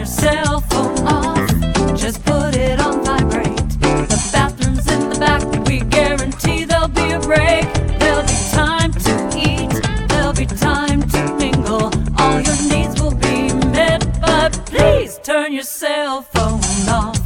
your cell phone off. Just put it on vibrate. The bathroom's in the back. We guarantee there'll be a break. There'll be time to eat. There'll be time to mingle. All your needs will be met. But please turn your cell phone off.